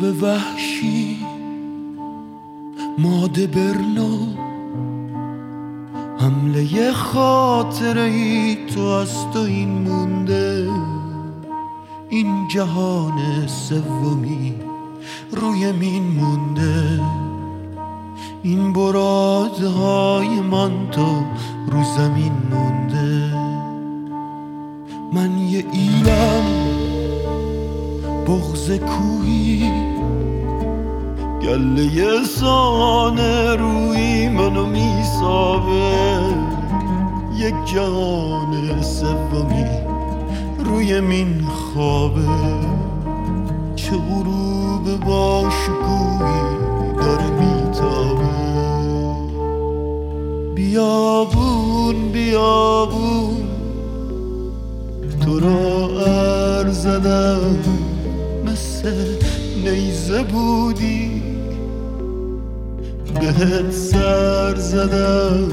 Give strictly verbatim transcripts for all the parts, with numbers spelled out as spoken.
وحشی ماده برنو حمله خاطره ای تو از تو این مونده، این جهان سومی روی مین مونده، این برادهای من تو رو زمین مونده. من یه ایلم بغض کوهی گله سانه روی منو میسابه، یک جهان سومی روی مین خوابه، چه غروب با شکوهی داره میتابه. بیابون بیابون تو را ار زدم، مثل نیزه بودی بهت سر زدم.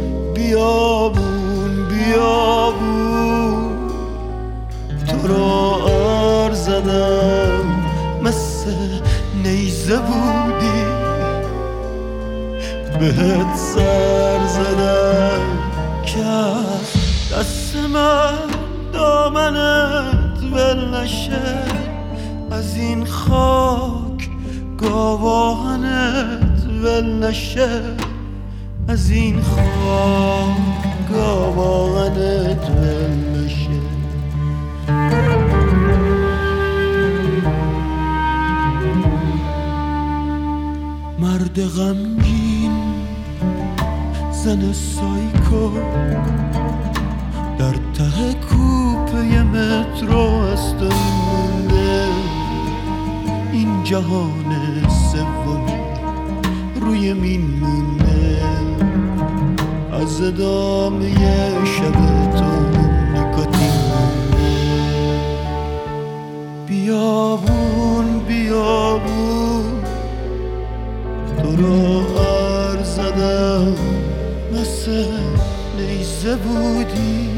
بیابون بیابون تو را ار زدم، مثل نیزه بودی بهت سر زدم. که دست من دامنت ول نشه، از این خاک گاواهنت ول نشه، از این خاک گاواهنت ول نشه. مرد غمگین زن سایکو در ته کوپه مترو از تو مونده، این جهان سومی روی مین مونده، از ادامه شب تو نیکوتین مونده. بیابون بیابون تو را ار زدم، مثل نیزه بودی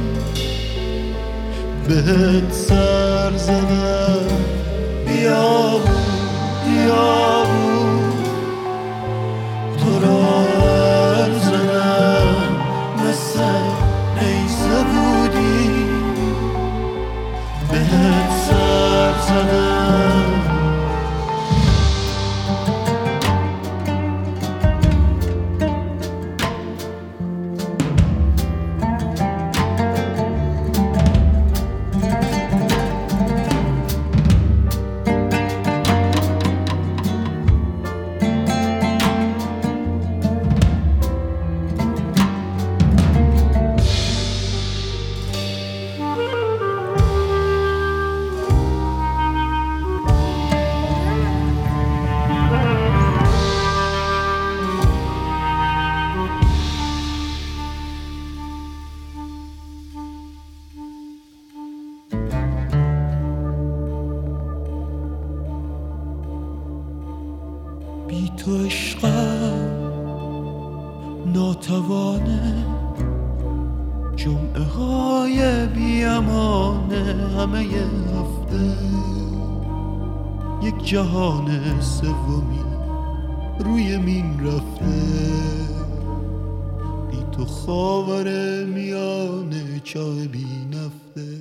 بهت سر زدم. بیابون بیابون تو را ار زدم، مثل نیزه بودی بهت سر زدم. بی تو عشقم ناتوانه، جمعه های بی امانه همه هفته، یک جهان سومی روی مین رفته، بی تو خاور میانه چاه بی نفته.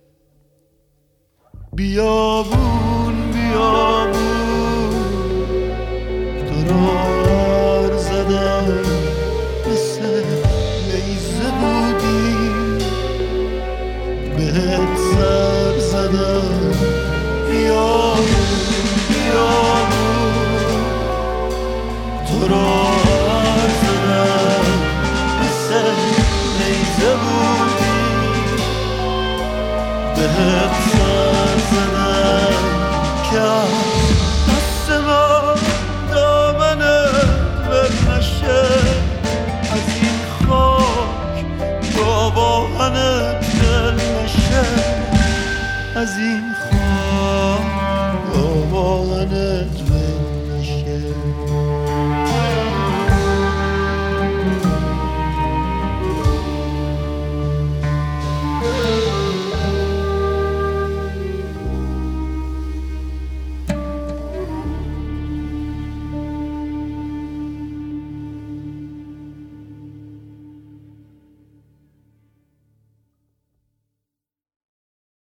بیابون بیابون ار زدم، مثل نیزه بودی بهت سر زدم. بیابون بیابون تو را ار زدم، مثل نیزه بودی بهت سر زدم. که دست من از این خاک گاواهنت ول نشه، از این خاک گاواهنت